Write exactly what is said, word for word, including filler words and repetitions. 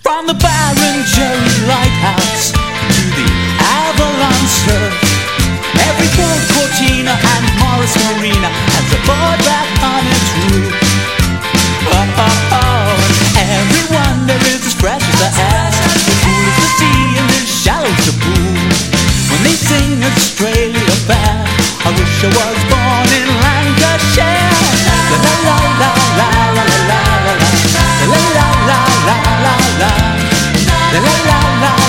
From the Baron Jerry Lighthouse to the Avalon Surf, every Ford Cortina and Morris Marina has a boardwalk on its roof. Oh, oh, oh, and every wonder is as fresh as the air, as cool as the sea and as shallow as the pool. When they sing Australia fair, I wish I was born in Lancashire. La la la la la la la la la la la la la la la la la la la la